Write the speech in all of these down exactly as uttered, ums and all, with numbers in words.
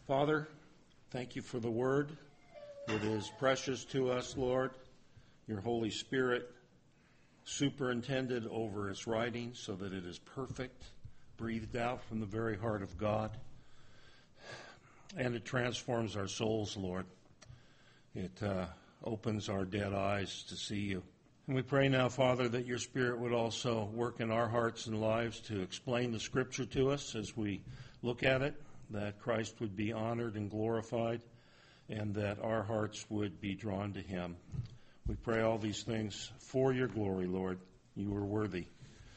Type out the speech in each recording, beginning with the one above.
Father, thank you for the word. It is precious to us, Lord. Your Holy Spirit superintended over its writing so that it is perfect, breathed out from the very heart of God. And it transforms our souls, Lord. It uh, opens our dead eyes to see you. And we pray now, Father, that your Spirit would also work in our hearts and lives to explain the Scripture to us as we look at it, that Christ would be honored and glorified, and that our hearts would be drawn to him. We pray all these things for your glory, Lord. You are worthy.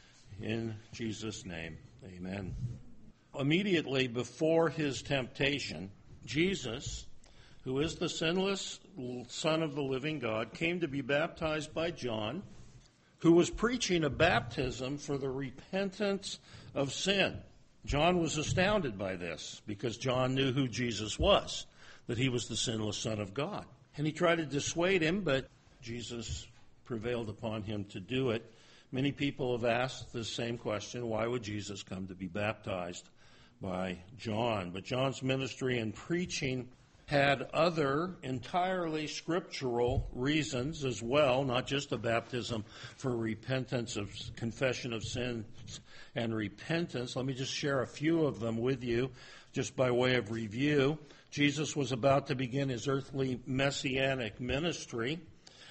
In Jesus' name, amen. Immediately before his temptation, Jesus, who is the sinless Son of the living God, came to be baptized by John, who was preaching a baptism for the repentance of sin. John was astounded by this because John knew who Jesus was, that he was the sinless Son of God. And he tried to dissuade him, but Jesus prevailed upon him to do it. Many people have asked the same question, why would Jesus come to be baptized by John? But John's ministry and preaching had other entirely scriptural reasons as well, not just a baptism for repentance of confession of sins and repentance. Let me just share a few of them with you, just by way of review. Jesus was about to begin his earthly messianic ministry.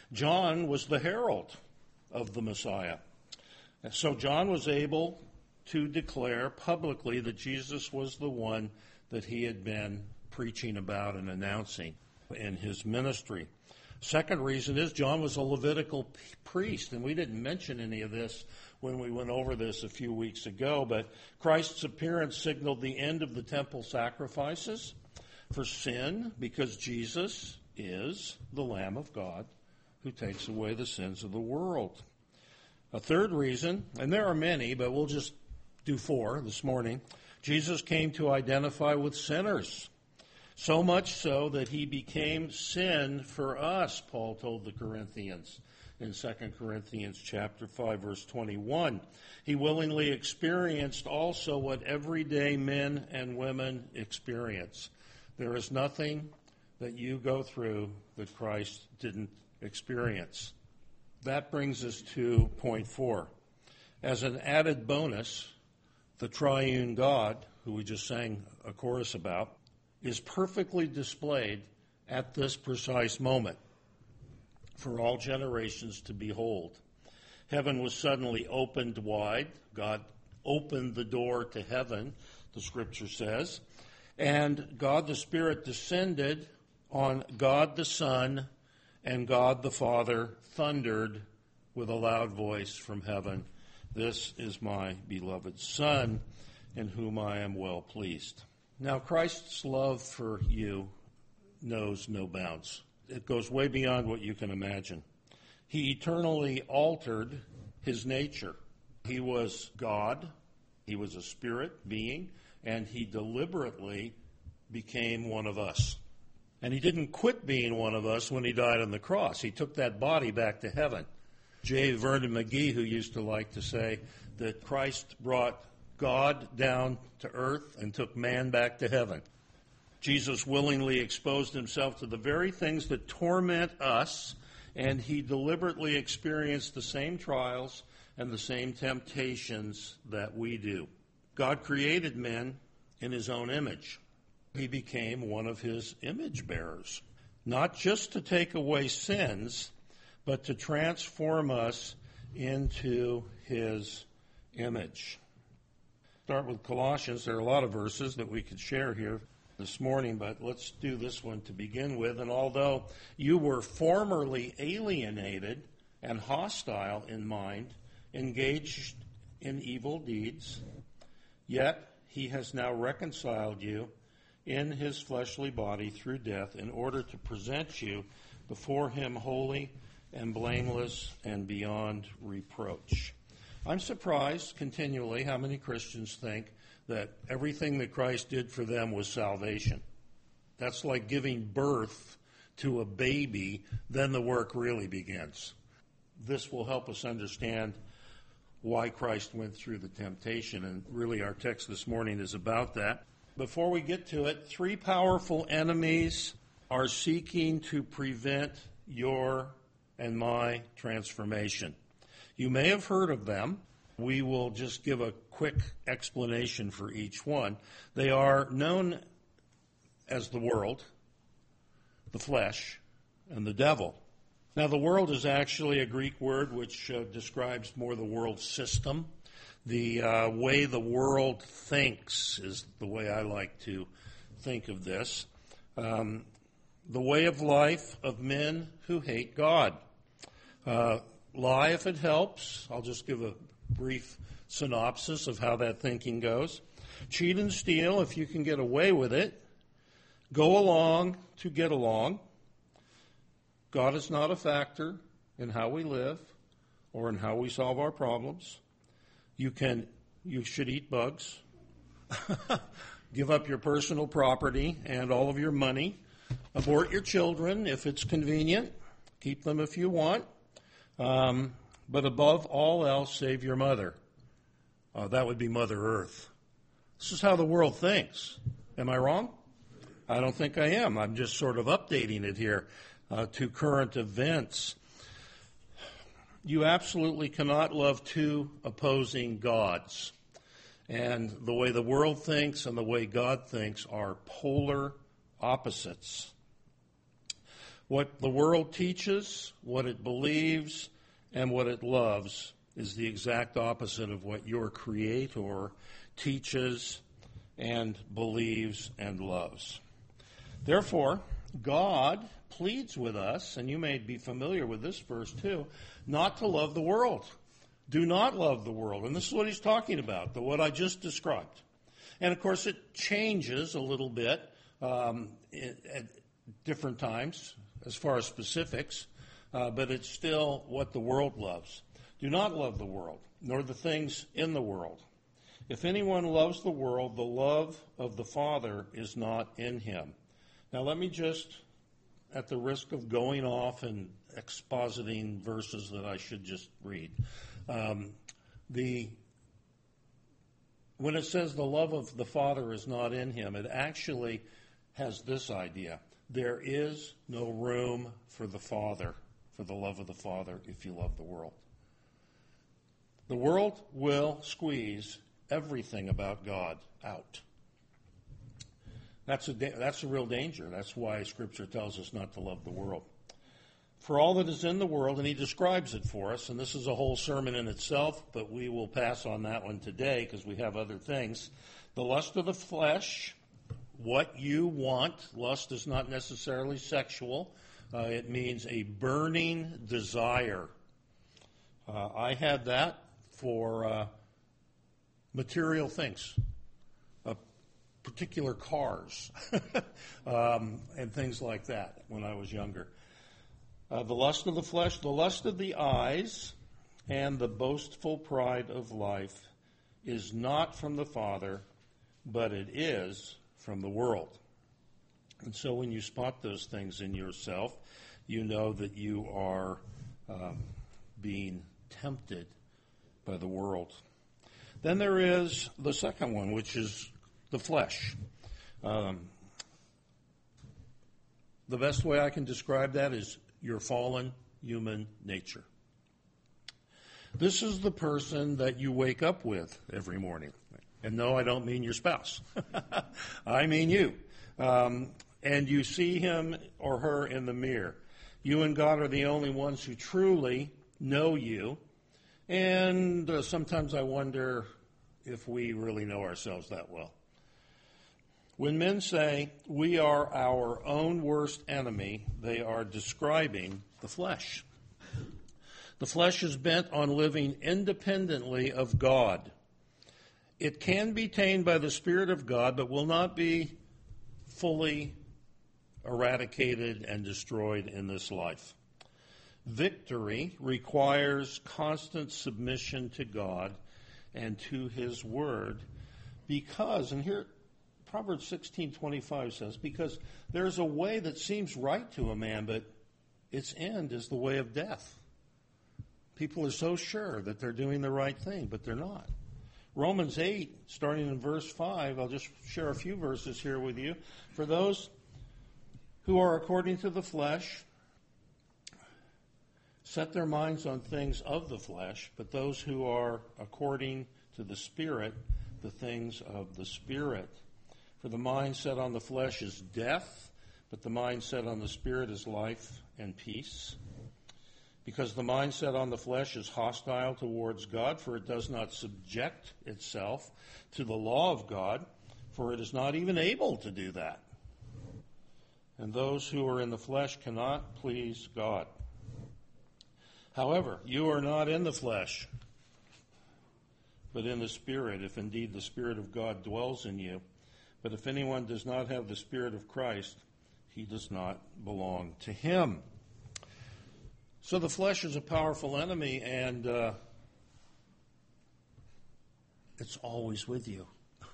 John was the herald of the Messiah. And so John was able to declare publicly that Jesus was the one that he had been preaching about and announcing in his ministry. Second reason is John was a Levitical priest, and we didn't mention any of this when we went over this a few weeks ago, but Christ's appearance signaled the end of the temple sacrifices for sin because Jesus is the Lamb of God who takes away the sins of the world. A third reason, and there are many, but we'll just do four this morning, Jesus came to identify with sinners. So much so that he became sin for us, Paul told the Corinthians in Second Corinthians chapter five, verse twenty-one. He willingly experienced also what everyday men and women experience. There is nothing that you go through that Christ didn't experience. That brings us to point four. As an added bonus, the triune God, who we just sang a chorus about, is perfectly displayed at this precise moment for all generations to behold. Heaven was suddenly opened wide. God opened the door to heaven, the scripture says. And God the Spirit descended on God the Son, and God the Father thundered with a loud voice from heaven, "This is my beloved Son, in whom I am well pleased." Now, Christ's love for you knows no bounds. It goes way beyond what you can imagine. He eternally altered his nature. He was God, he was a spirit being, and he deliberately became one of us. And he didn't quit being one of us when he died on the cross. He took that body back to heaven. J. Vernon McGee, who used to like to say that Christ brought God down to earth and took man back to heaven. Jesus willingly exposed himself to the very things that torment us, and he deliberately experienced the same trials and the same temptations that we do. God created men in his own image. He became one of his image bearers, not just to take away sins, but to transform us into his image. Start with Colossians. There are a lot of verses that we could share here this morning, but let's do this one to begin with. And although you were formerly alienated and hostile in mind, engaged in evil deeds, yet he has now reconciled you in his fleshly body through death in order to present you before him holy and blameless and beyond reproach. I'm surprised continually how many Christians think that everything that Christ did for them was salvation. That's like giving birth to a baby, then the work really begins. This will help us understand why Christ went through the temptation, and really our text this morning is about that. Before we get to it, three powerful enemies are seeking to prevent your and my transformation. You may have heard of them. We will just give a quick explanation for each one. They are known as the world, the flesh, and the devil. Now, the world is actually a Greek word which uh, describes more the world system. The uh, way the world thinks is the way I like to think of this. Um, the way of life of men who hate God. Uh, lie if it helps. I'll just give a brief synopsis of how that thinking goes. Cheat and steal if you can get away with it. Go along to get along. God is not a factor in how we live or in how we solve our problems. You can, you should eat bugs. Give up your personal property and all of your money. Abort your children if it's convenient. Keep them if you want. Um, but above all else, save your mother. Uh, that would be Mother Earth. This is how the world thinks. Am I wrong? I don't think I am. I'm just sort of updating it here uh, to current events. You absolutely cannot love two opposing gods. And the way the world thinks and the way God thinks are polar opposites. What the world teaches, what it believes, and what it loves is the exact opposite of what your Creator teaches and believes and loves. Therefore, God pleads with us, and you may be familiar with this verse too, not to love the world. Do not love the world. And this is what he's talking about, the what I just described. And of course, it changes a little bit um, at different times as far as specifics, uh, but it's still what the world loves. Do not love the world, nor the things in the world. If anyone loves the world, the love of the Father is not in him. Now let me just, at the risk of going off and expositing verses that I should just read, um, the when it says the love of the Father is not in him, it actually has this idea. There is no room for the Father, for the love of the Father, if you love the world. The world will squeeze everything about God out. That's a, that's a real danger. That's why Scripture tells us not to love the world. For all that is in the world, and he describes it for us, and this is a whole sermon in itself, but we will pass on that one today because we have other things. The lust of the flesh, what you want. Lust is not necessarily sexual. Uh, it means a burning desire. Uh, I had that for uh, material things. Particular cars um, and things like that when I was younger. Uh, the lust of the flesh, the lust of the eyes, and the boastful pride of life is not from the Father, but it is from the world. And so when you spot those things in yourself, you know that you are um, being tempted by the world. Then there is the second one, which is the flesh. Um, the best way I can describe that is your fallen human nature. This is the person that you wake up with every morning. And no, I don't mean your spouse. I mean you. Um, and you see him or her in the mirror. You and God are the only ones who truly know you. And uh, sometimes I wonder if we really know ourselves that well. When men say we are our own worst enemy, they are describing the flesh. The flesh is bent on living independently of God. It can be tamed by the Spirit of God, but will not be fully eradicated and destroyed in this life. Victory requires constant submission to God and to His Word because, and here Proverbs sixteen twenty-five says, because there's a way that seems right to a man, but its end is the way of death. People are so sure that they're doing the right thing, but they're not. Romans eight, starting in verse five, I'll just share a few verses here with you. For those who are according to the flesh, set their minds on things of the flesh, but those who are according to the Spirit, the things of the Spirit. For the mind set on the flesh is death, but the mind set on the Spirit is life and peace. Because the mind set on the flesh is hostile towards God, for it does not subject itself to the law of God, for it is not even able to do that. And those who are in the flesh cannot please God. However, you are not in the flesh, but in the Spirit, if indeed the Spirit of God dwells in you. But if anyone does not have the Spirit of Christ, he does not belong to him. So the flesh is a powerful enemy, and uh, it's always with you.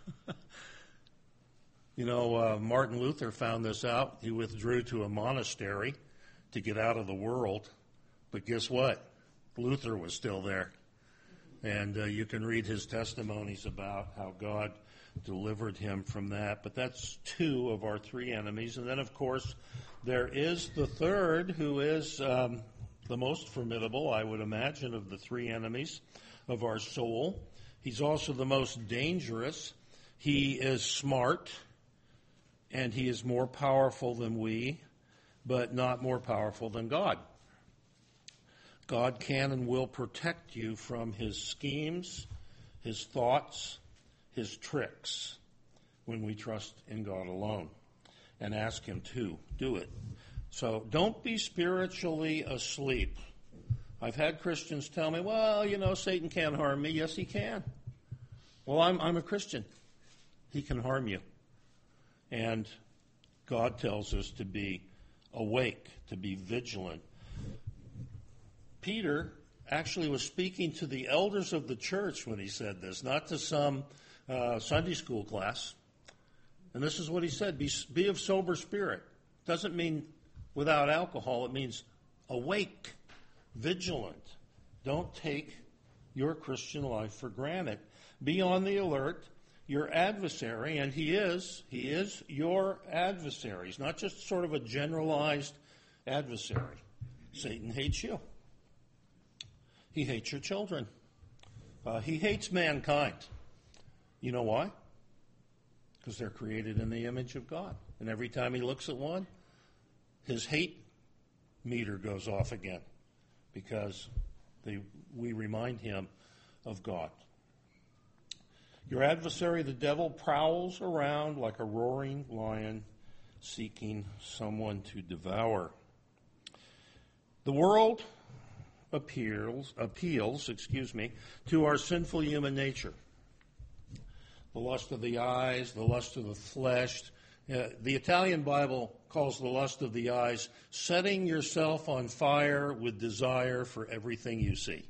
You know, uh, Martin Luther found this out. He withdrew to a monastery to get out of the world. But guess what? Luther was still there. And uh, you can read his testimonies about how God delivered him from that. But that's two of our three enemies. And then, of course, there is the third, who is um, the most formidable, I would imagine, of the three enemies of our soul. He's also the most dangerous. He is smart, and he is more powerful than we, but not more powerful than God. God can and will protect you from his schemes, his thoughts, his tricks, when we trust in God alone and ask him to do it. So don't be spiritually asleep. I've had Christians tell me, well, you know, Satan can't harm me. Yes, he can. Well, I'm, I'm a Christian. He can harm you. And God tells us to be awake, to be vigilant. Peter actually was speaking to the elders of the church when he said this, not to some uh, Sunday school class. And this is what he said, be, be of sober spirit. Doesn't mean without alcohol. It means awake, vigilant. Don't take your Christian life for granted. Be on the alert. Your adversary, and he is, he is your adversary. He's not just sort of a generalized adversary. Satan hates you. He hates your children. Uh, he hates mankind. You know why? Because they're created in the image of God. And every time he looks at one, his hate meter goes off again, because they, we remind him of God. Your adversary, the devil, prowls around like a roaring lion seeking someone to devour. The world appeals, appeals, excuse me, to our sinful human nature. The lust of the eyes, the lust of the flesh. Uh, the Italian Bible calls the lust of the eyes setting yourself on fire with desire for everything you see.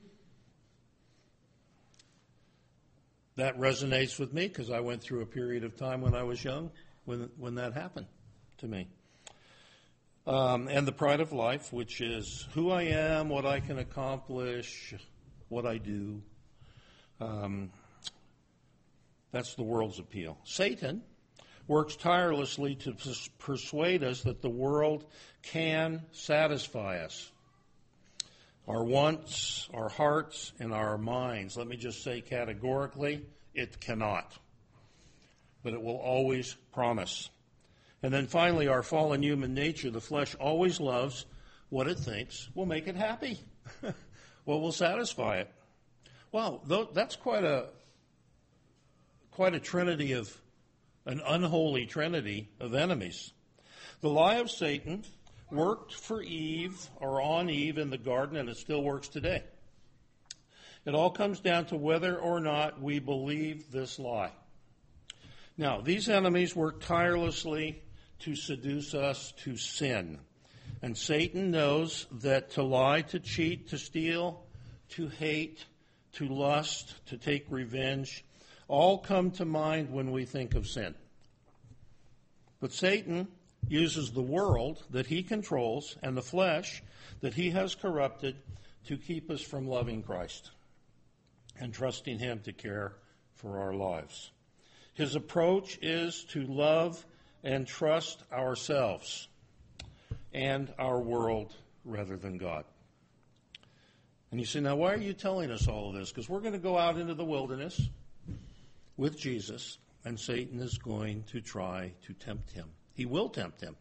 That resonates with me because I went through a period of time when I was young when when that happened to me. Um, and the pride of life, which is who I am, what I can accomplish, what I do. Um, that's the world's appeal. Satan works tirelessly to pers- persuade us that the world can satisfy us. Our wants, our hearts, and our minds. Let me just say categorically, it cannot. But it will always promise. And then finally, our fallen human nature, the flesh always loves what it thinks will make it happy, what will satisfy it. Well, that's quite a quite a trinity of, an unholy trinity of enemies. The lie of Satan worked for Eve, or on Eve in the garden, and it still works today. It all comes down to whether or not we believe this lie. Now, these enemies work tirelessly to seduce us to sin. And Satan knows that to lie, to cheat, to steal, to hate, to lust, to take revenge, all come to mind when we think of sin. But Satan uses the world that he controls and the flesh that he has corrupted to keep us from loving Christ. and trusting him to care for our lives. His approach is to love and trust ourselves and our world rather than God. And you say, now why are you telling us all of this? Because we're going to go out into the wilderness with Jesus, and Satan is going to try to tempt him. He will tempt him.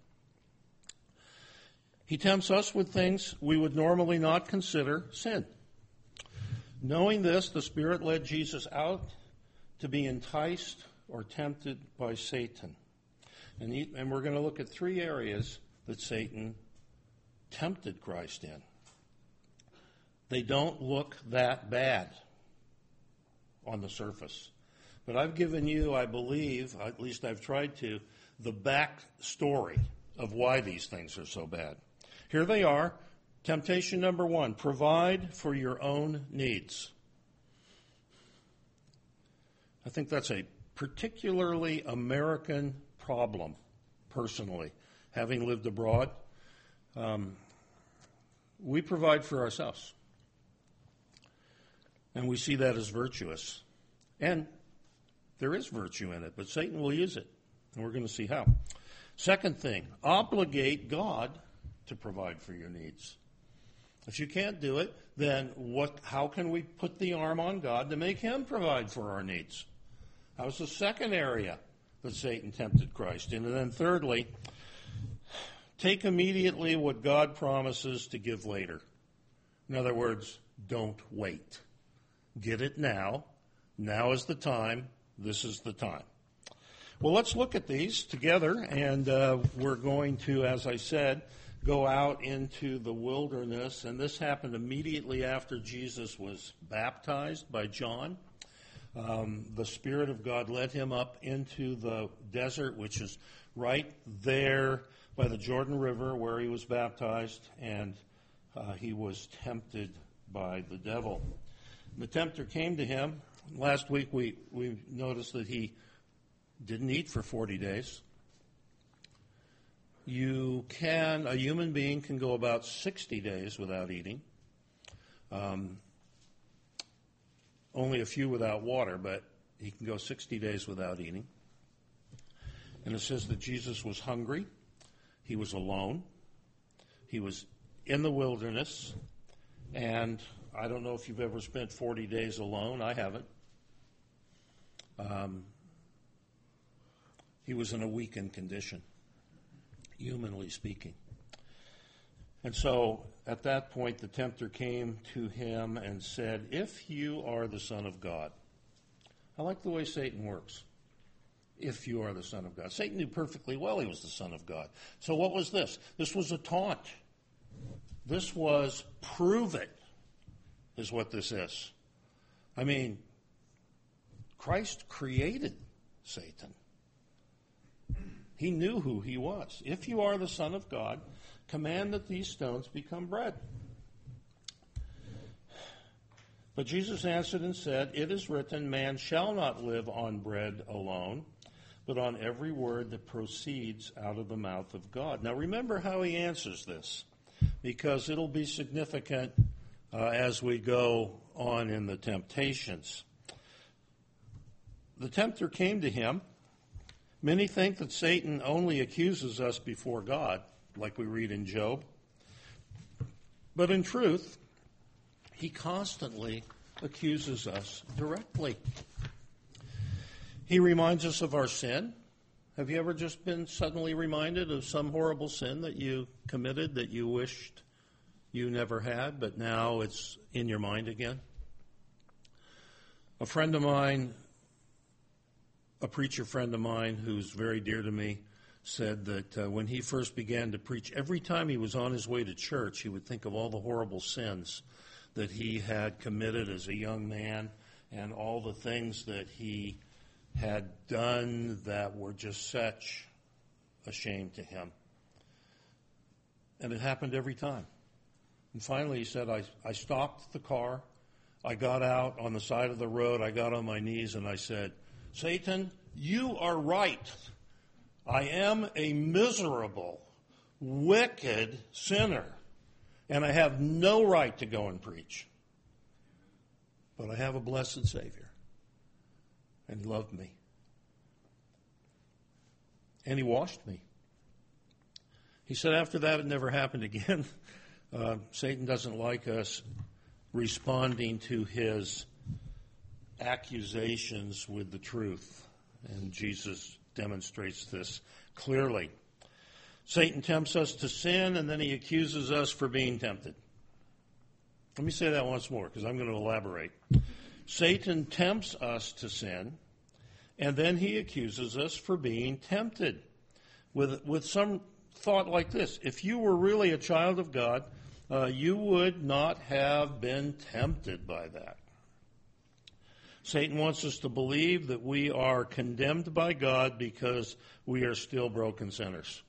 He tempts us with things we would normally not consider sin. Knowing this, the Spirit led Jesus out to be enticed or tempted by Satan. And, he, and we're going to look at three areas that Satan tempted Christ in. They don't look that bad on the surface. But I've given you, I believe, at least I've tried to, the back story of why these things are so bad. Here they are. Temptation number one, provide for your own needs. I think that's a particularly American problem, personally. Having lived abroad, um, we provide for ourselves. And we see that as virtuous. And there is virtue in it, but Satan will use it. And we're going to see how. Second thing, obligate God to provide for your needs. If you can't do it, then what? How can we put the arm on God to make him provide for our needs? That was the second area that Satan tempted Christ in. And then thirdly, take immediately what God promises to give later. In other words, don't wait. Get it now. Now is the time. This is the time. Well, let's look at these together, and uh, we're going to, as I said, go out into the wilderness. And this happened immediately after Jesus was baptized by John. Um, the Spirit of God led him up into the desert, which is right there by the Jordan River where he was baptized, and uh, he was tempted by the devil. The tempter came to him. Last week we, we noticed that he didn't eat for forty days. You can, a human being can go about sixty days without eating. Um, only a few without water, but he can go sixty days without eating. And it says that Jesus was hungry. He was alone. He was in the wilderness. And I don't know if you've ever spent forty days alone. I haven't. Um, he was in a weakened condition, humanly speaking. And so at that point, the tempter came to him and said, if you are the Son of God. I like the way Satan works. If you are the Son of God. Satan knew perfectly well he was the Son of God. So what was this? This was a taunt. This was prove it, is what this is. I mean, Christ created Satan. He knew who he was. If you are the Son of God, command that these stones become bread. But Jesus answered and said, it is written, man shall not live on bread alone, but on every word that proceeds out of the mouth of God. Now remember how he answers this, because it'll be significant uh, as we go on in the temptations. The tempter came to him. Many think that Satan only accuses us before God, like we read in Job. But in truth, he constantly accuses us directly. He reminds us of our sin. Have you ever just been suddenly reminded of some horrible sin that you committed that you wished you never had, but now it's in your mind again? A friend of mine, a preacher friend of mine who's very dear to me, said that uh, when he first began to preach, every time he was on his way to church, he would think of all the horrible sins that he had committed as a young man and all the things that he had done that were just such a shame to him. And it happened every time. And finally he said, I, I stopped the car, I got out on the side of the road, I got on my knees and I said, Satan, you are right. I am a miserable, wicked sinner, and I have no right to go and preach. But I have a blessed Savior. And he loved me. And he washed me. He said after that it never happened again. Uh, Satan doesn't like us responding to his accusations with the truth. And Jesus demonstrates this clearly. Satan tempts us to sin, and then he accuses us for being tempted. Let me say that once more, because I'm going to elaborate. Satan tempts us to sin, and then he accuses us for being tempted. With, with some thought like this: if you were really a child of God, uh, you would not have been tempted by that. Satan wants us to believe that we are condemned by God because we are still broken sinners.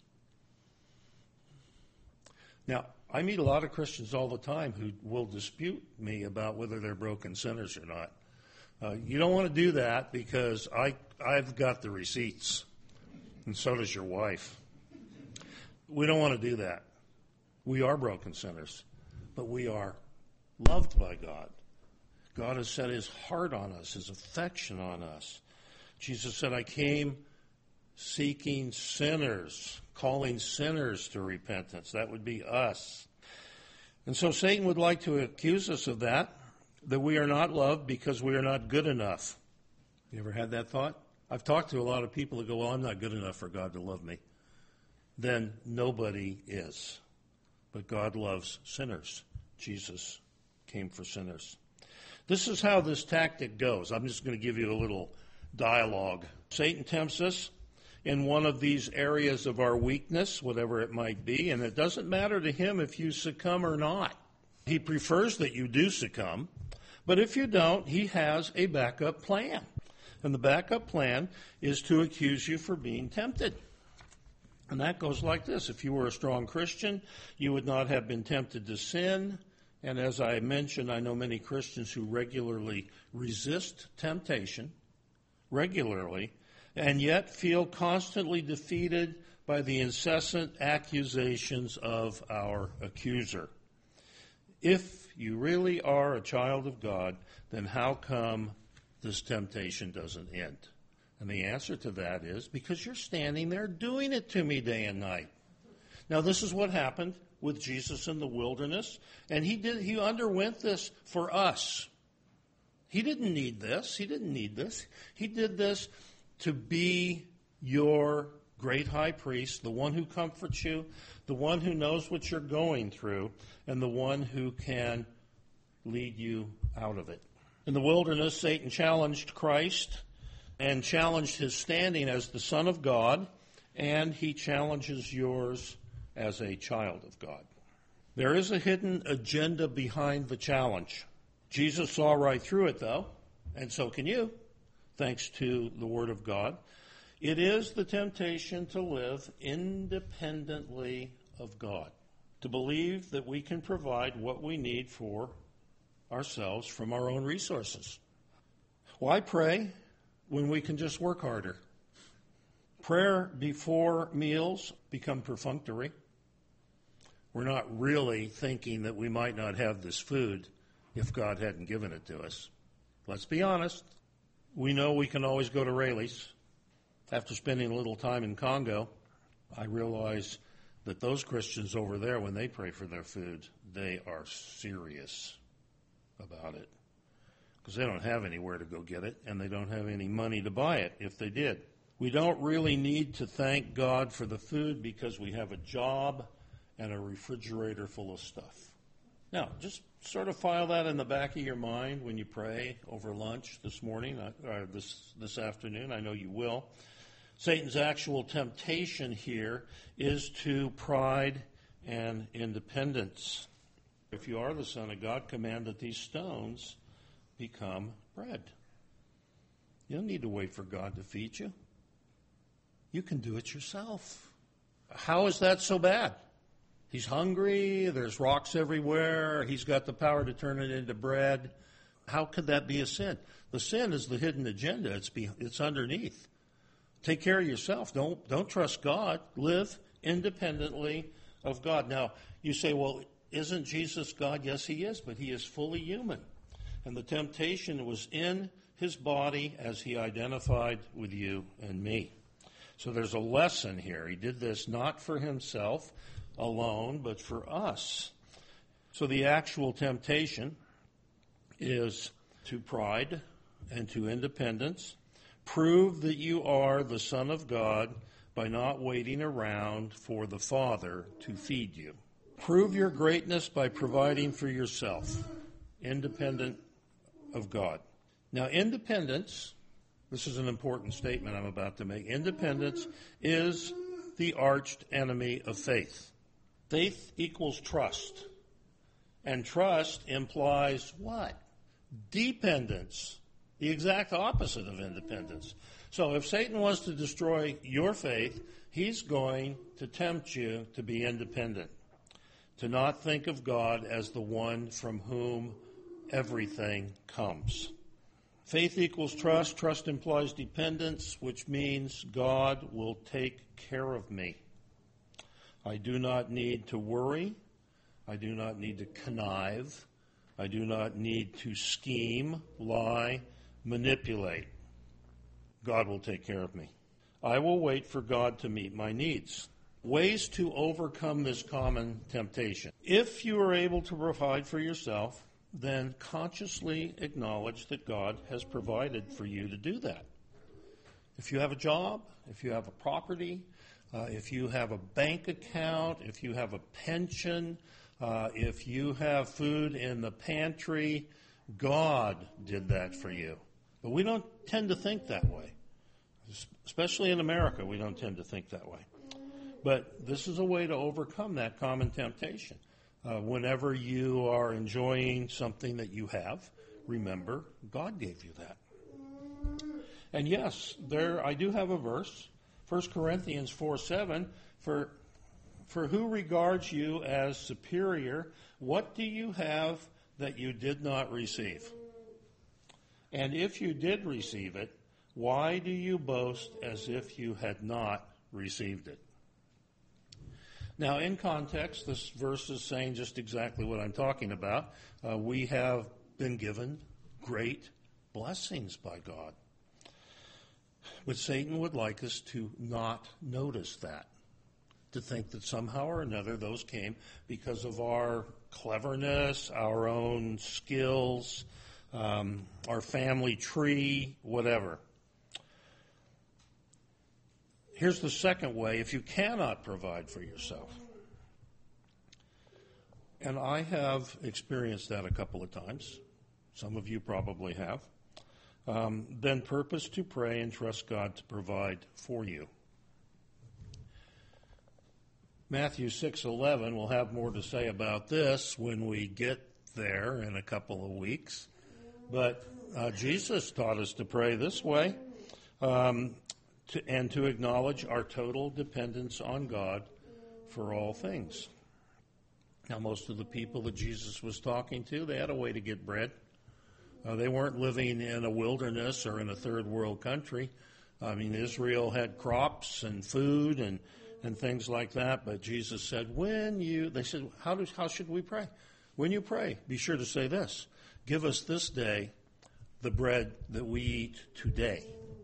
Now, I meet a lot of Christians all the time who will dispute me about whether they're broken sinners or not. Uh, you don't want to do that because I, I've got the receipts, and so does your wife. We don't want to do that. We are broken sinners, but we are loved by God. God has set his heart on us, his affection on us. Jesus said, I came seeking sinners, calling sinners to repentance. That would be us. And so Satan would like to accuse us of that, that we are not loved because we are not good enough. You ever had that thought? I've talked to a lot of people that go, well, I'm not good enough for God to love me. Then nobody is. But God loves sinners. Jesus came for sinners. This is how this tactic goes. I'm just going to give you a little dialogue. Satan tempts us in one of these areas of our weakness, whatever it might be, and it doesn't matter to him if you succumb or not. He prefers that you do succumb, but if you don't, he has a backup plan. And the backup plan is to accuse you for being tempted. And that goes like this. If you were a strong Christian, you would not have been tempted to sin. And as I mentioned, I know many Christians who regularly resist temptation, regularly, and yet feel constantly defeated by the incessant accusations of our accuser. If you really are a child of God, then how come this temptation doesn't end? And the answer to that is because you're standing there doing it to me day and night. Now, this is what happened with Jesus in the wilderness, and he did he underwent this for us. He didn't need this. He didn't need this. He did this to be your great high priest, the one who comforts you, the one who knows what you're going through, and the one who can lead you out of it. In the wilderness, Satan challenged Christ and challenged his standing as the Son of God, and he challenges yours as a child of God. There is a hidden agenda behind the challenge. Jesus saw right through it, though, and so can you, thanks to the Word of God. It is the temptation to live independently of God, to believe that we can provide what we need for ourselves from our own resources. Why pray when we can just work harder? Prayer before meals become perfunctory. We're not really thinking that we might not have this food if God hadn't given it to us. Let's be honest. We know we can always go to Rayleigh's. After spending a little time in Congo, I realize that those Christians over there, when they pray for their food, they are serious about it. Because they don't have anywhere to go get it, and they don't have any money to buy it if they did. We don't really need to thank God for the food because we have a job and a refrigerator full of stuff. Now, just sort of file that in the back of your mind when you pray over lunch this morning, or this, this afternoon. I know you will. Satan's actual temptation here is to pride and independence. If you are the Son of God, command that these stones become bread. You don't need to wait for God to feed you. You can do it yourself. How is that so bad? He's hungry, there's rocks everywhere, he's got the power to turn it into bread. How could that be a sin? The sin is the hidden agenda. It's be, it's underneath. Take care of yourself. Don't, don't trust God. Live independently of God. Now, you say, well, isn't Jesus God? Yes, he is, but he is fully human. And the temptation was in his body as he identified with you and me. So there's a lesson here. He did this not for himself alone, but for us. So the actual temptation is to pride and to independence. Prove that you are the Son of God by not waiting around for the Father to feed you. Prove your greatness by providing for yourself, independent of God. Now, independence, this is an important statement I'm about to make. Independence is the arch enemy of faith. Faith equals trust. And trust implies what? Dependence. The exact opposite of independence. So if Satan wants to destroy your faith, he's going to tempt you to be independent, to not think of God as the one from whom everything comes. Faith equals trust. Trust implies dependence, which means God will take care of me. I do not need to worry. I do not need to connive. I do not need to scheme, lie, manipulate. God will take care of me. I will wait for God to meet my needs. Ways to overcome this common temptation. If you are able to provide for yourself, then consciously acknowledge that God has provided for you to do that. If you have a job, if you have a property, uh, if you have a bank account, if you have a pension, uh, if you have food in the pantry, God did that for you. But we don't tend to think that way. Especially in America, we don't tend to think that way. But this is a way to overcome that common temptation. Uh, whenever you are enjoying something that you have, remember, God gave you that. And yes, there I do have a verse, First Corinthians four seven, for, for who regards you as superior, what do you have that you did not receive? And if you did receive it, why do you boast as if you had not received it? Now, in context, this verse is saying just exactly what I'm talking about. Uh, we have been given great blessings by God. But Satan would like us to not notice that, to think that somehow or another those came because of our cleverness, our own skills, um, our family tree, whatever. Here's the second way, if you cannot provide for yourself. And I have experienced that a couple of times. Some of you probably have. Um, then purpose to pray and trust God to provide for you. Matthew six eleven, we'll have more to say about this when we get there in a couple of weeks. But uh, Jesus taught us to pray this way. Um, To, and to acknowledge our total dependence on God for all things. Now, most of the people that Jesus was talking to, they had a way to get bread. Uh, they weren't living in a wilderness or in a third world country. I mean, Israel had crops and food and, and things like that, but Jesus said, when you, they said, how, do, how should we pray? When you pray, be sure to say this, give us this day the bread that we eat today.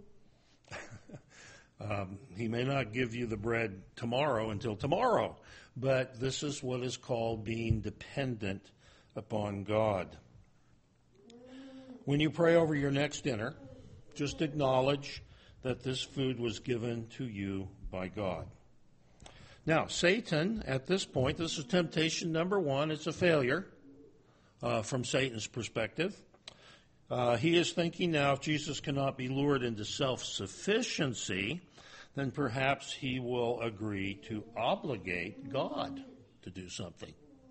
Um, he may not give you the bread tomorrow until tomorrow, but this is what is called being dependent upon God. When you pray over your next dinner, just acknowledge that this food was given to you by God. Now, Satan, at this point, this is temptation number one. It's a failure uh, from Satan's perspective. Uh, he is thinking now, if Jesus cannot be lured into self-sufficiency, then perhaps he will agree to obligate God to do something.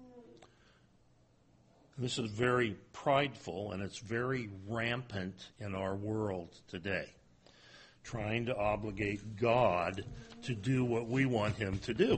This is very prideful, and it's very rampant in our world today, trying to obligate God to do what we want him to do.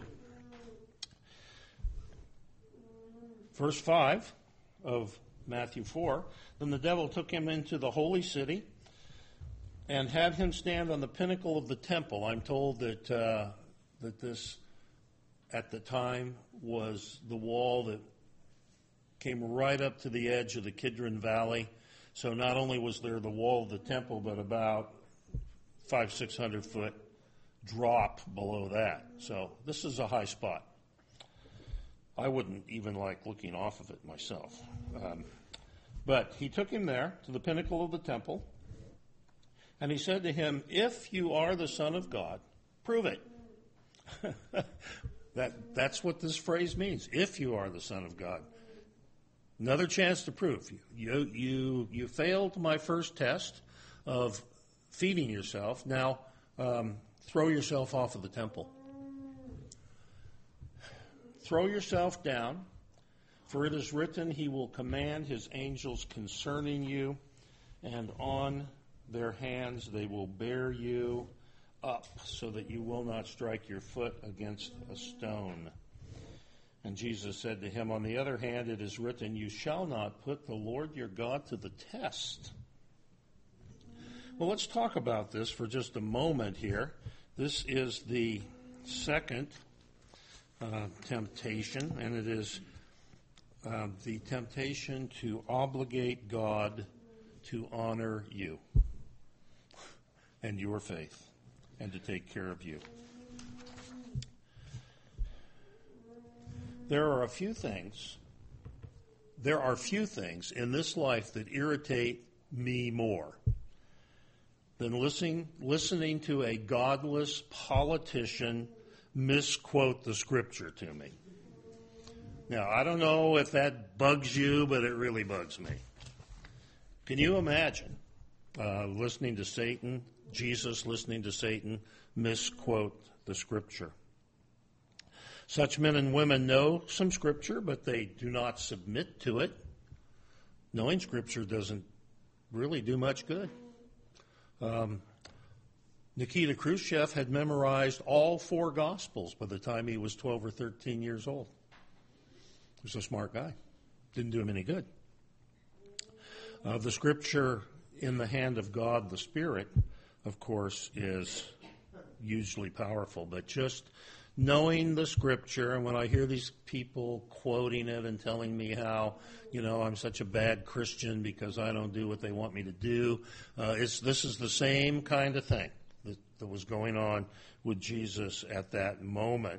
Verse five of Matthew four, then the devil took him into the holy city and had him stand on the pinnacle of the temple. I'm told that uh, that this, at the time, was the wall that came right up to the edge of the Kidron Valley. So not only was there the wall of the temple, but about five, six hundred foot drop below that. So this is a high spot. I wouldn't even like looking off of it myself. Um, but he took him there to the pinnacle of the temple, and he said to him, "If you are the Son of God, prove it." that that's what this phrase means. If you are the Son of God. Another chance to prove. You, you, you failed my first test of feeding yourself. Now um, throw yourself off of the temple. Throw yourself down, for it is written, he will command his angels concerning you, and on their hands they will bear you up, so that you will not strike your foot against a stone. And Jesus said to him, on the other hand, it is written, you shall not put the Lord your God to the test. Well, let's talk about this for just a moment here. This is the second uh, temptation, and it is uh, the temptation to obligate God to honor you and your faith and to take care of you. There are a few things, there are few things in this life that irritate me more than listening, listening to a godless politician misquote the scripture to me. Now, I don't know if that bugs you, but it really bugs me. Can you imagine uh, listening to Satan, Jesus listening to Satan misquote the scripture? Such men and women know some scripture, but they do not submit to it. Knowing scripture doesn't really do much good. Um, Nikita Khrushchev had memorized all four Gospels by the time he was twelve or thirteen years old. He was a smart guy. Didn't do him any good. Uh, the scripture in the hand of God, the Spirit, of course, is hugely powerful, but just knowing the scripture, and when I hear these people quoting it and telling me how, you know, I'm such a bad Christian because I don't do what they want me to do, uh, it's, this is the same kind of thing that, that was going on with Jesus at that moment.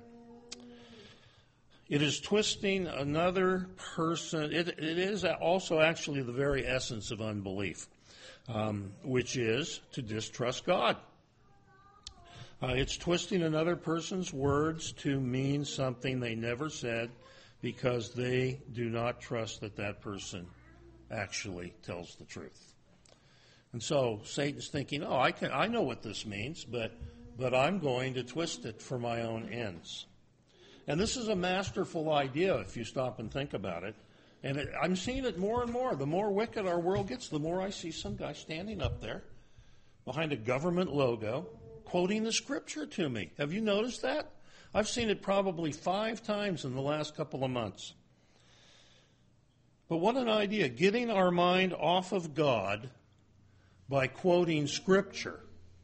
It is twisting another person. It, it is also actually the very essence of unbelief, um, which is to distrust God. Uh, it's twisting another person's words to mean something they never said because they do not trust that that person actually tells the truth. And so Satan's thinking, oh, I can, I know what this means, but, but I'm going to twist it for my own ends. And this is a masterful idea if you stop and think about it. And it, I'm seeing it more and more. The more wicked our world gets, the more I see some guy standing up there behind a government logo quoting the scripture to me. Have you noticed that? I've seen it probably five times in the last couple of months. But what an idea, getting our mind off of God by quoting scripture.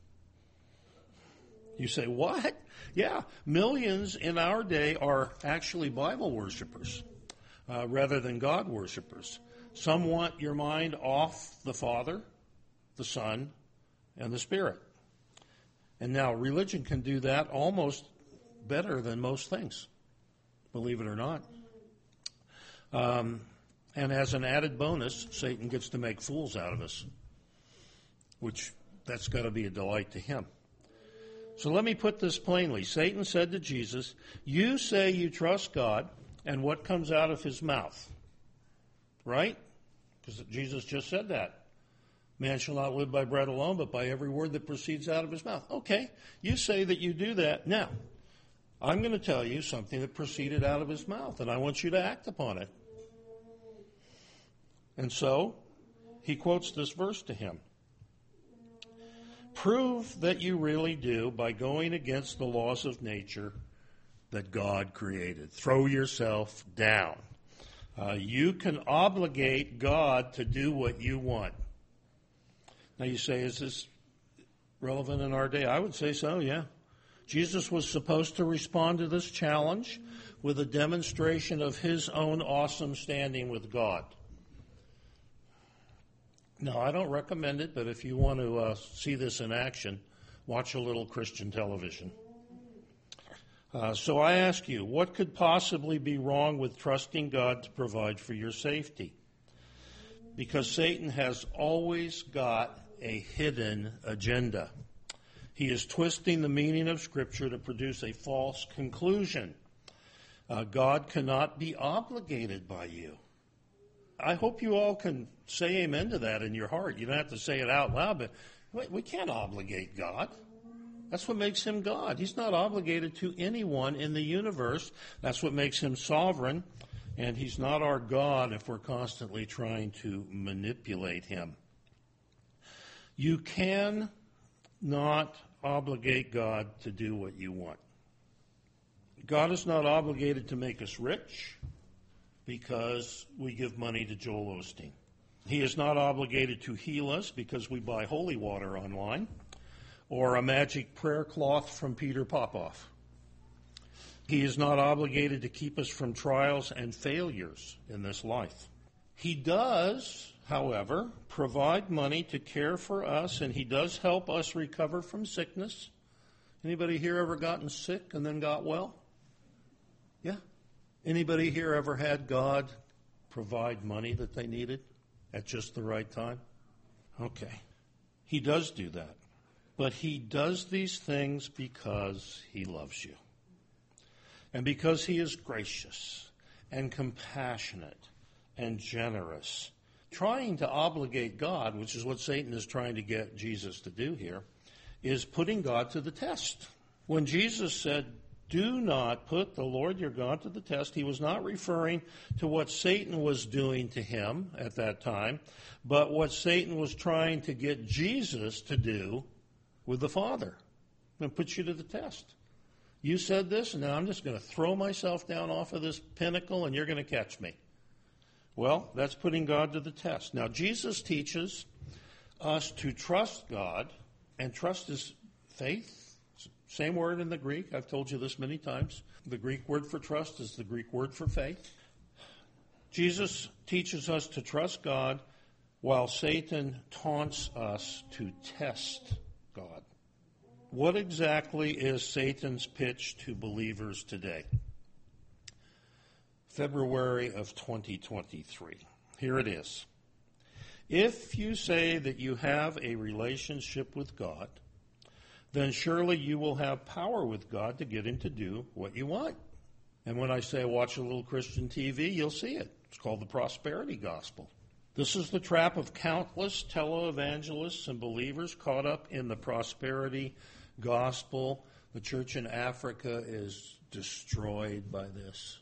You say, what? Yeah, millions in our day are actually Bible worshipers uh, rather than God worshipers. Some want your mind off the Father, the Son, and the Spirit. And now religion can do that almost better than most things, believe it or not. Um, and as an added bonus, Satan gets to make fools out of us, which that's got to be a delight to him. So let me put this plainly. Satan said to Jesus, you say you trust God, and what comes out of his mouth? Right? Because Jesus just said that. Man shall not live by bread alone, but by every word that proceeds out of his mouth. Okay, you say that you do that. Now, I'm going to tell you something that proceeded out of his mouth, and I want you to act upon it. And so, he quotes this verse to him. Prove that you really do by going against the laws of nature that God created. Throw yourself down. Uh, you can obligate God to do what you want. Now you say, is this relevant in our day? I would say so, yeah. Jesus was supposed to respond to this challenge with a demonstration of his own awesome standing with God. No, I don't recommend it, but if you want to uh, see this in action, watch a little Christian television. Uh, so I ask you, what could possibly be wrong with trusting God to provide for your safety? Because Satan has always got a hidden agenda. He is twisting the meaning of Scripture to produce a false conclusion. Uh, God cannot be obligated by you. I hope you all can say amen to that in your heart. You don't have to say it out loud, but we can't obligate God. That's what makes him God. He's not obligated to anyone in the universe. That's what makes him sovereign. And he's not our God if we're constantly trying to manipulate him. You can not obligate God to do what you want. God is not obligated to make us rich because we give money to Joel Osteen. He is not obligated to heal us because we buy holy water online or a magic prayer cloth from Peter Popoff. He is not obligated to keep us from trials and failures in this life. He does, however, provide money to care for us, and he does help us recover from sickness. Anybody here ever gotten sick and then got well? Yeah. Anybody here ever had God provide money that they needed at just the right time? Okay. He does do that. But he does these things because he loves you. And because he is gracious and compassionate and generous. Trying to obligate God, which is what Satan is trying to get Jesus to do here, is putting God to the test. When Jesus said, do not put the Lord your God to the test, he was not referring to what Satan was doing to him at that time, but what Satan was trying to get Jesus to do with the Father. I'm going to put you to the test. You said this, and now I'm just going to throw myself down off of this pinnacle, and you're going to catch me. Well, that's putting God to the test. Now, Jesus teaches us to trust God, and trust is faith. Same word in the Greek. I've told you this many times. The Greek word for trust is the Greek word for faith. Jesus teaches us to trust God while Satan taunts us to test God. What exactly is Satan's pitch to believers today? February of twenty twenty-three. Here it is. If you say that you have a relationship with God, then surely you will have power with God to get him to do what you want. And when I say watch a little Christian T V, you'll see it. It's called the prosperity gospel. This is the trap of countless televangelists and believers caught up in the prosperity gospel. The church in Africa is destroyed by this.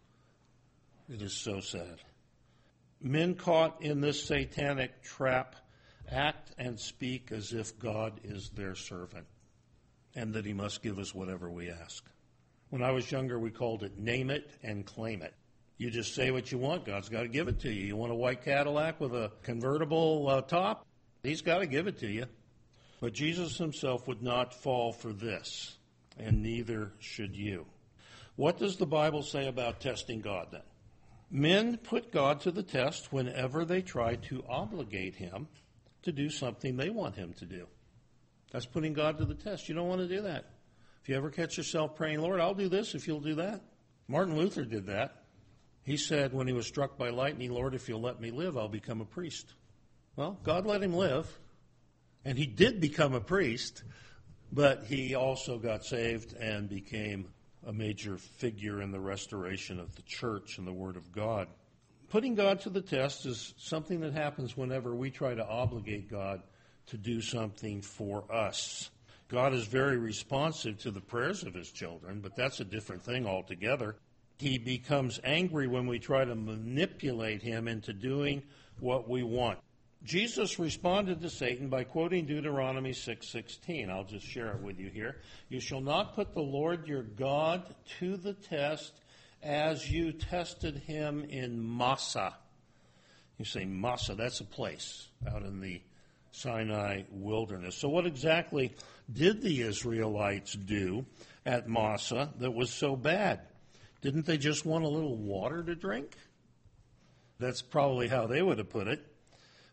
It is so sad. Men caught in this satanic trap act and speak as if God is their servant and that he must give us whatever we ask. When I was younger, we called it name it and claim it. You just say what you want, God's got to give it to you. You want a white Cadillac with a convertible uh, top? He's got to give it to you. But Jesus himself would not fall for this, and neither should you. What does the Bible say about testing God then? Men put God to the test whenever they try to obligate him to do something they want him to do. That's putting God to the test. You don't want to do that. If you ever catch yourself praying, Lord, I'll do this if you'll do that. Martin Luther did that. He said when he was struck by lightning, Lord, if you'll let me live, I'll become a priest. Well, God let him live, and he did become a priest, but he also got saved and became a major figure in the restoration of the church and the Word of God. Putting God to the test is something that happens whenever we try to obligate God to do something for us. God is very responsive to the prayers of his children, but that's a different thing altogether. He becomes angry when we try to manipulate him into doing what we want. Jesus responded to Satan by quoting Deuteronomy six sixteen. I'll just share it with you here. You shall not put the Lord your God to the test as you tested him in Massah. You say Massah, that's a place out in the Sinai wilderness. So what exactly did the Israelites do at Massah that was so bad? Didn't they just want a little water to drink? That's probably how they would have put it.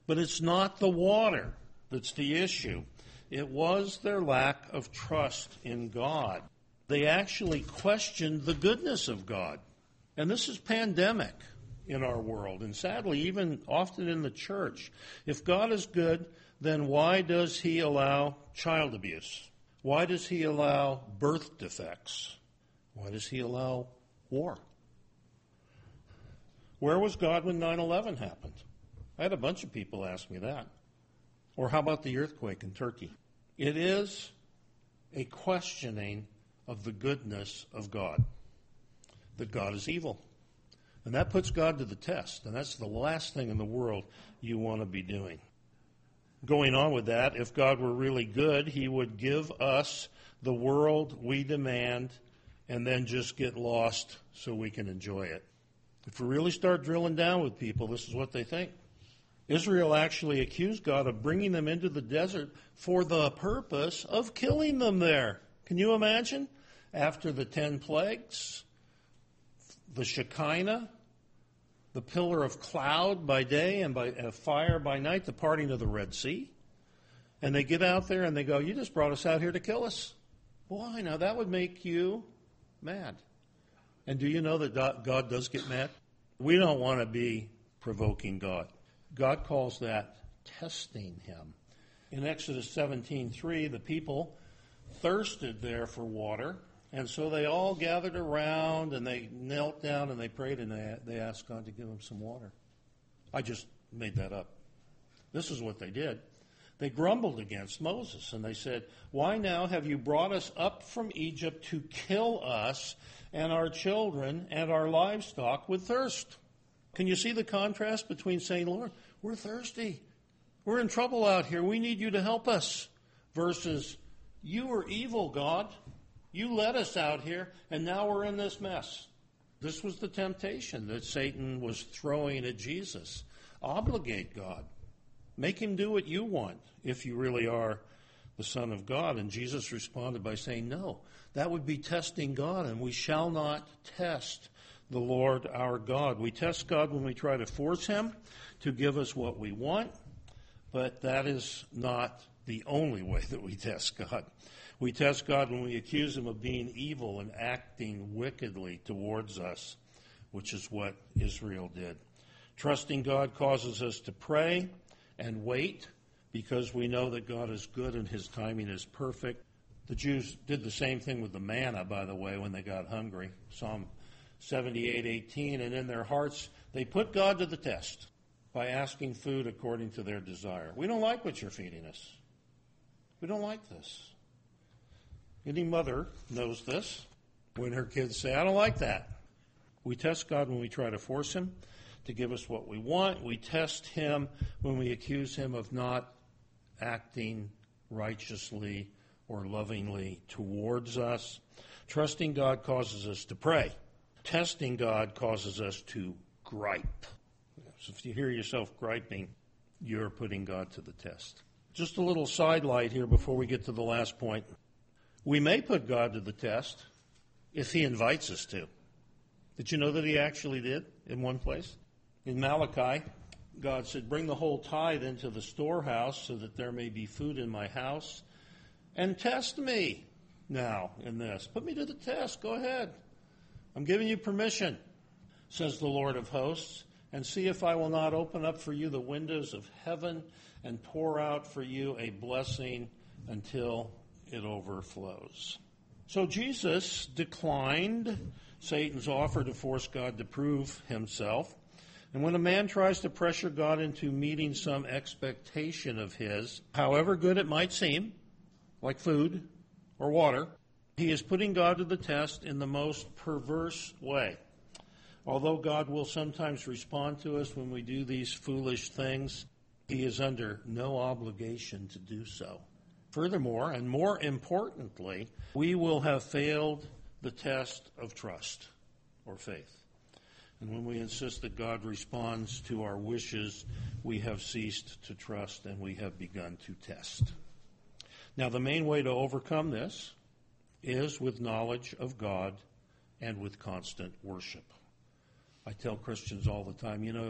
But it's not the water that's the issue. It was their lack of trust in God. They actually questioned the goodness of God. And this is pandemic in our world, and sadly, even often in the church. If God is good, then why does he allow child abuse? Why does he allow birth defects? Why does he allow war? Where was God when nine eleven happened? I had a bunch of people ask me that. Or how about the earthquake in Turkey? It is a questioning of the goodness of God, that God is evil. And that puts God to the test, and that's the last thing in the world you want to be doing. Going on with that, if God were really good, he would give us the world we demand and then just get lost so we can enjoy it. If we really start drilling down with people, this is what they think. Israel actually accused God of bringing them into the desert for the purpose of killing them there. Can you imagine? After the ten plagues, the Shekinah, the pillar of cloud by day and by uh, fire by night, the parting of the Red Sea. And they get out there and they go, you just brought us out here to kill us. Why? Now that would make you mad. And do you know that God does get mad? We don't want to be provoking God. God calls that testing him. In Exodus seventeen three, the people thirsted there for water, and so they all gathered around and they knelt down and they prayed and they, they asked God to give them some water. I just made that up. This is what they did. They grumbled against Moses and they said, why now have you brought us up from Egypt to kill us and our children and our livestock with thirst? Can you see the contrast between saying, Lord, we're thirsty. We're in trouble out here. We need you to help us. Versus, you are evil, God. You led us out here, and now we're in this mess. This was the temptation that Satan was throwing at Jesus. Obligate God. Make him do what you want if you really are the Son of God. And Jesus responded by saying, no, that would be testing God, and we shall not test the Lord our God. We test God when we try to force him to give us what we want, but that is not the only way that we test God. We test God when we accuse him of being evil and acting wickedly towards us, which is what Israel did. Trusting God causes us to pray and wait because we know that God is good and his timing is perfect. The Jews did the same thing with the manna, by the way, when they got hungry. Psalm seventy-eight eighteen, and in their hearts they put God to the test by asking food according to their desire. We don't like what you're feeding us. We don't like this. Any mother knows this when her kids say, I don't like that. We test God when we try to force him to give us what we want. We test him when we accuse him of not acting righteously or lovingly towards us. Trusting God causes us to pray. Testing God causes us to gripe. So if you hear yourself griping, you're putting God to the test. Just a little sidelight here before we get to the last point. We may put God to the test if he invites us to. Did you know that he actually did in one place? In Malachi, God said, bring the whole tithe into the storehouse so that there may be food in my house. And test me now in this. Put me to the test. Go ahead. I'm giving you permission, says the Lord of hosts, and see if I will not open up for you the windows of heaven and pour out for you a blessing until it overflows. So Jesus declined Satan's offer to force God to prove himself. And when a man tries to pressure God into meeting some expectation of his, however good it might seem, like food or water, he is putting God to the test in the most perverse way. Although God will sometimes respond to us when we do these foolish things, he is under no obligation to do so. Furthermore, and more importantly, we will have failed the test of trust or faith. And when we insist that God responds to our wishes, we have ceased to trust and we have begun to test. Now, the main way to overcome this is with knowledge of God and with constant worship. I tell Christians all the time, you know,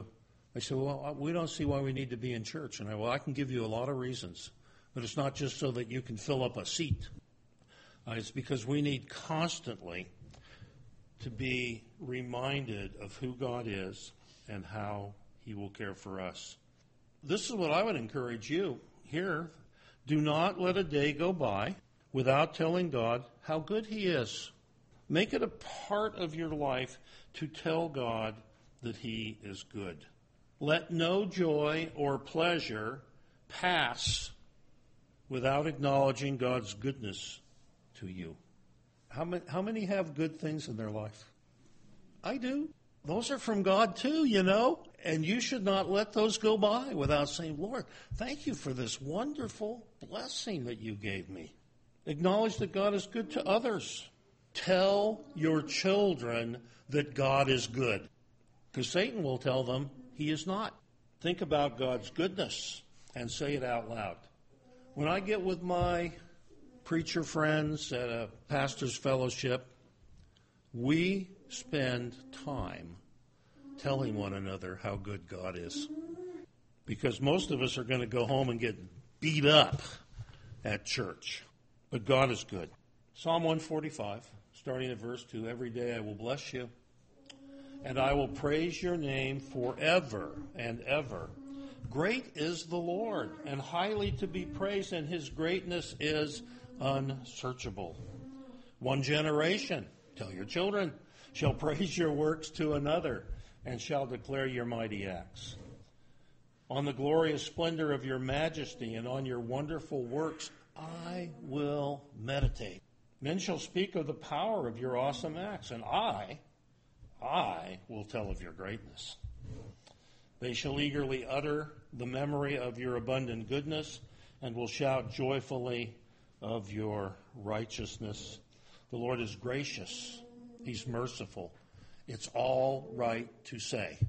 I said, well, we don't see why we need to be in church. And I, well, I can give you a lot of reasons. But it's not just so that you can fill up a seat. Uh, it's because we need constantly to be reminded of who God is and how he will care for us. This is what I would encourage you here. Do not let a day go by without telling God how good he is. Make it a part of your life to tell God that he is good. Let no joy or pleasure pass without acknowledging God's goodness to you. How many, how many have good things in their life? I do. Those are from God too, you know. And you should not let those go by without saying, Lord, thank you for this wonderful blessing that you gave me. Acknowledge that God is good to others. Tell your children that God is good. Because Satan will tell them he is not. Think about God's goodness and say it out loud. When I get with my preacher friends at a pastor's fellowship, we spend time telling one another how good God is. Because most of us are going to go home and get beat up at church. But God is good. Psalm one forty-five, starting at verse two, every day I will bless you, and I will praise your name forever and ever. Great is the Lord, and highly to be praised, and his greatness is unsearchable. One generation, tell your children, shall praise your works to another, and shall declare your mighty acts. On the glorious splendor of your majesty and on your wonderful works, I will meditate. Men shall speak of the power of your awesome acts, and I, I will tell of your greatness. They shall eagerly utter the memory of your abundant goodness, and will shout joyfully of your righteousness. The Lord is gracious. He's merciful. It's all right to say.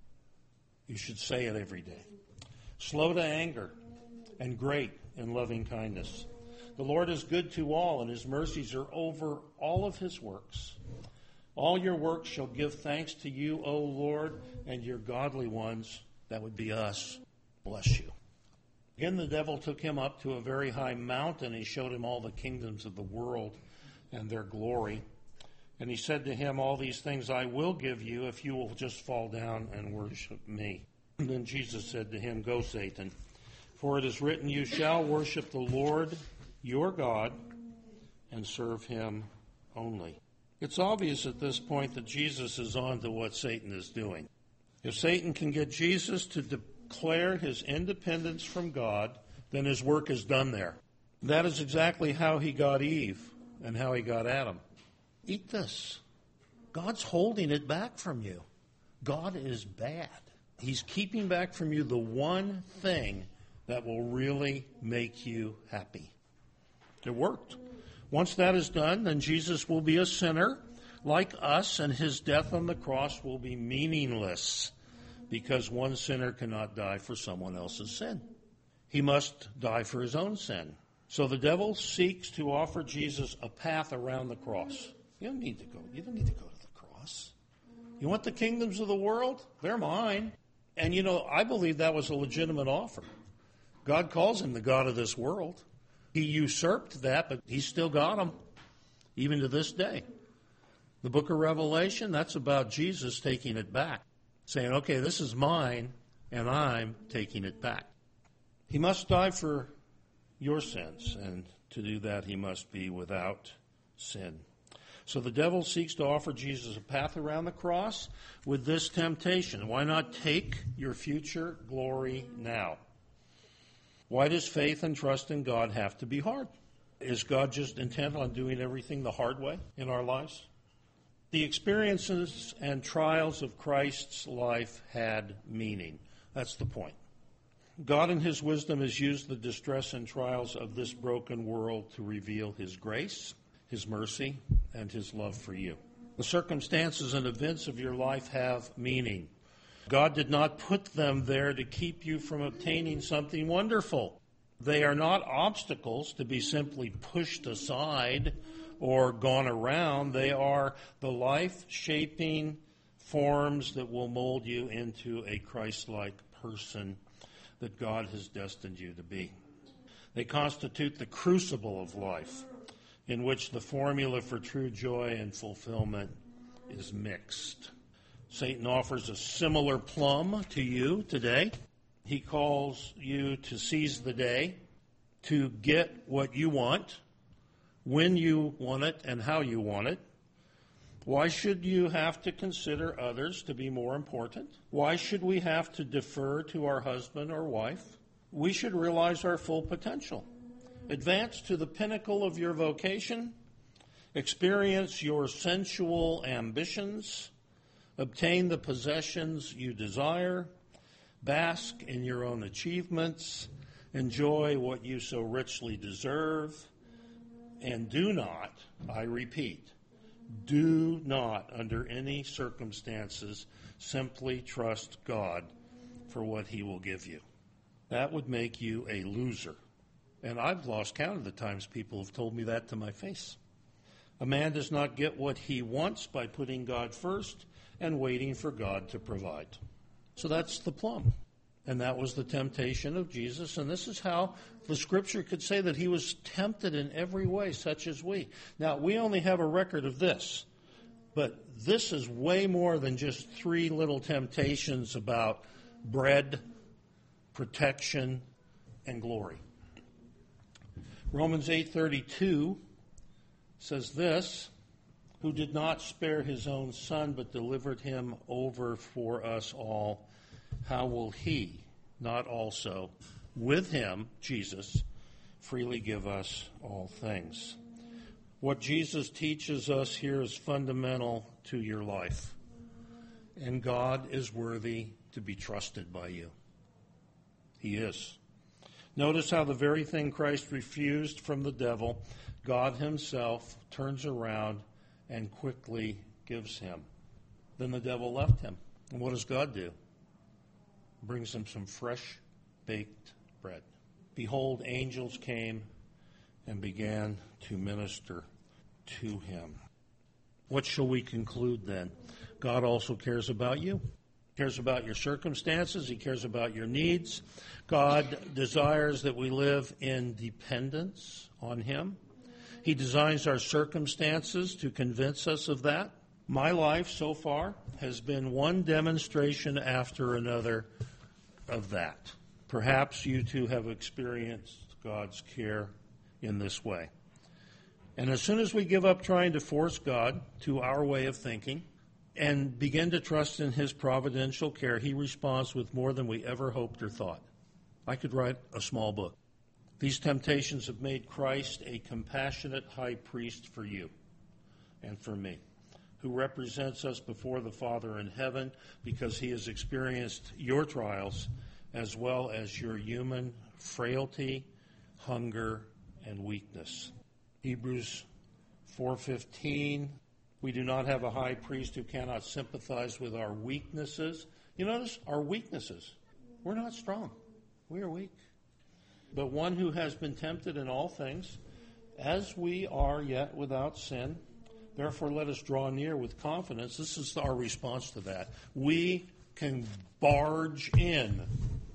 You should say it every day. Slow to anger and great in loving kindness. The Lord is good to all, and his mercies are over all of his works. All your works shall give thanks to you, O Lord, and your godly ones, that would be us, bless you. Again, the devil took him up to a very high mountain. He showed him all the kingdoms of the world and their glory. And he said to him, all these things I will give you if you will just fall down and worship me. And then Jesus said to him, go, Satan, for it is written, you shall worship the Lord your God and serve him only. It's obvious at this point that Jesus is on to what Satan is doing. If Satan can get Jesus to declare his independence from God, then his work is done there. That is exactly how he got Eve and how he got Adam. Eat this. God's holding it back from you. God is bad. He's keeping back from you the one thing that will really make you happy. It worked. Once that is done, then Jesus will be a sinner like us, and his death on the cross will be meaningless because one sinner cannot die for someone else's sin. He must die for his own sin. So the devil seeks to offer Jesus a path around the cross. You don't need to go. You don't need to go to the cross. You want the kingdoms of the world? They're mine. And, you know, I believe that was a legitimate offer. God calls him the God of this world. He usurped that, but he's still got them, even to this day. The book of Revelation, that's about Jesus taking it back, saying, okay, this is mine, and I'm taking it back. He must die for your sins, and to do that, he must be without sin. So the devil seeks to offer Jesus a path around the cross with this temptation. Why not take your future glory now? Why does faith and trust in God have to be hard? Is God just intent on doing everything the hard way in our lives? The experiences and trials of Christ's life had meaning. That's the point. God in his wisdom has used the distress and trials of this broken world to reveal his grace, his mercy, and his love for you. The circumstances and events of your life have meaning. God did not put them there to keep you from obtaining something wonderful. They are not obstacles to be simply pushed aside or gone around. They are the life-shaping forms that will mold you into a Christ-like person that God has destined you to be. They constitute the crucible of life in which the formula for true joy and fulfillment is mixed. Satan offers a similar plum to you today. He calls you to seize the day, to get what you want, when you want it, and how you want it. Why should you have to consider others to be more important? Why should we have to defer to our husband or wife? We should realize our full potential. Advance to the pinnacle of your vocation. Experience your sensual ambitions. Obtain the possessions you desire. Bask in your own achievements. Enjoy what you so richly deserve. And do not, I repeat, do not, under any circumstances, simply trust God for what he will give you. That would make you a loser. And I've lost count of the times people have told me that to my face. A man does not get what he wants by putting God first and waiting for God to provide. So that's the plum. And that was the temptation of Jesus. And this is how the Scripture could say that he was tempted in every way, such as we. Now, we only have a record of this. But this is way more than just three little temptations about bread, protection, and glory. Romans eight thirty-two says this, who did not spare his own son, but delivered him over for us all, how will he not also, with him, Jesus, freely give us all things? What Jesus teaches us here is fundamental to your life. And God is worthy to be trusted by you. He is. Notice how the very thing Christ refused from the devil, God himself turns around and quickly gives him. Then the devil left him. And what does God do? Brings him some fresh baked bread. Behold, angels came and began to minister to him. What shall we conclude then? God also cares about you. He cares about your circumstances. He cares about your needs. God desires that we live in dependence on him. He designs our circumstances to convince us of that. My life so far has been one demonstration after another of that. Perhaps you too have experienced God's care in this way. And as soon as we give up trying to force God to our way of thinking and begin to trust in his providential care, he responds with more than we ever hoped or thought. I could write a small book. These temptations have made Christ a compassionate high priest for you and for me, who represents us before the Father in heaven because he has experienced your trials as well as your human frailty, hunger, and weakness. Hebrews four fifteen, we do not have a high priest who cannot sympathize with our weaknesses. You notice our weaknesses. We're not strong. We are weak. But one who has been tempted in all things, as we are yet without sin. Therefore, let us draw near with confidence. This is our response to that. We can barge in.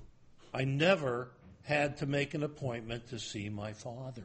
I never had to make an appointment to see my Father.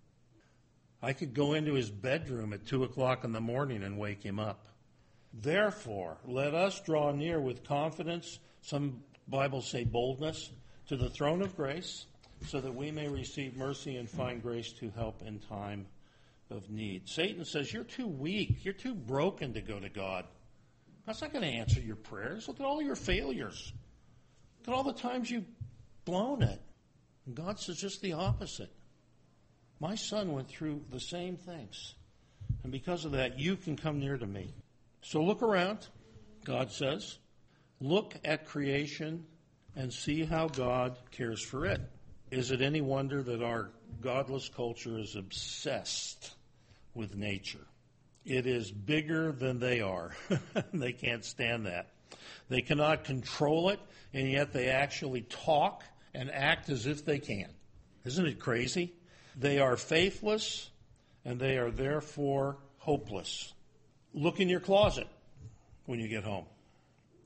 I could go into his bedroom at two o'clock in the morning and wake him up. Therefore, let us draw near with confidence, some Bibles say boldness, to the throne of grace, so that we may receive mercy and find grace to help in time of need. Satan says, you're too weak, you're too broken to go to God. God's not going to answer your prayers. Look at all your failures. Look at all the times you've blown it. And God says just the opposite. My son went through the same things. And because of that, you can come near to me. So look around, God says. Look at creation and see how God cares for it. Is it any wonder that our godless culture is obsessed with nature? It is bigger than they are. They can't stand that. They cannot control it, and yet they actually talk and act as if they can. Isn't it crazy? They are faithless, and they are therefore hopeless. Look in your closet when you get home.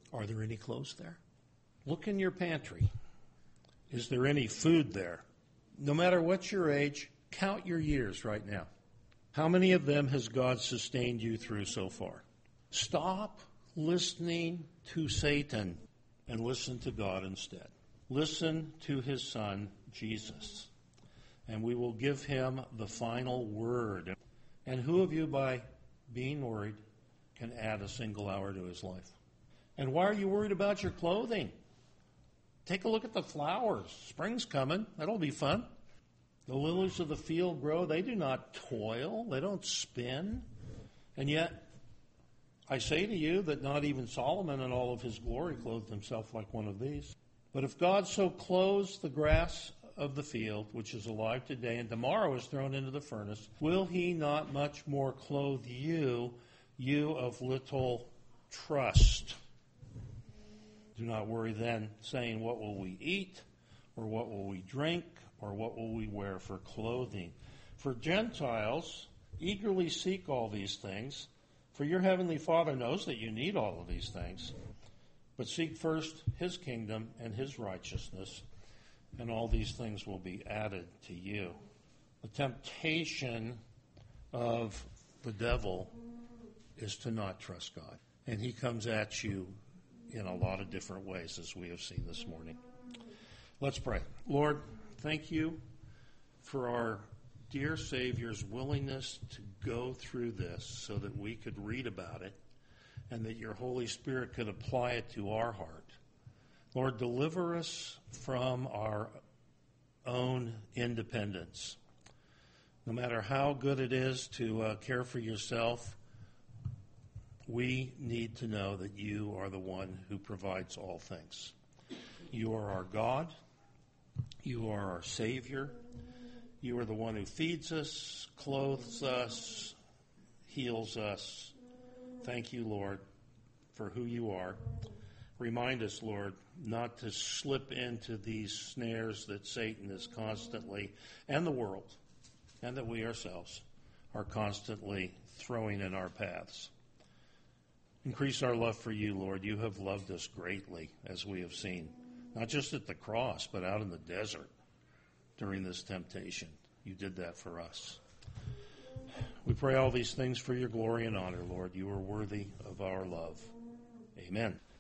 Are there any clothes there? Look in your pantry. Is there any food there? No matter what your age, count your years right now. How many of them has God sustained you through so far? Stop listening to Satan and listen to God instead. Listen to his Son, Jesus, and we will give him the final word. And who of you, by being worried, can add a single hour to his life? And why are you worried about your clothing? Take a look at the flowers. Spring's coming. That'll be fun. The lilies of the field grow. They do not toil. They don't spin. And yet, I say to you that not even Solomon in all of his glory clothed himself like one of these. But if God so clothes the grass of the field, which is alive today and tomorrow is thrown into the furnace, will he not much more clothe you, you of little trust? Do not worry then, saying, what will we eat, or what will we drink, or what will we wear for clothing? For Gentiles eagerly seek all these things, for your heavenly Father knows that you need all of these things. But seek first his kingdom and his righteousness, and all these things will be added to you. The temptation of the devil is to not trust God. And he comes at you in a lot of different ways, as we have seen this morning. Let's pray. Lord, thank you for our dear Savior's willingness to go through this so that we could read about it and that your Holy Spirit could apply it to our heart. Lord, deliver us from our own independence. No matter how good it is to uh, care for yourself, we need to know that you are the one who provides all things. You are our God. You are our Savior. You are the one who feeds us, clothes us, heals us. Thank you, Lord, for who you are. Remind us, Lord, not to slip into these snares that Satan is constantly, and the world, and that we ourselves are constantly throwing in our paths. Increase our love for you, Lord. You have loved us greatly, as we have seen, not just at the cross, but out in the desert during this temptation. You did that for us. We pray all these things for your glory and honor, Lord. You are worthy of our love. Amen.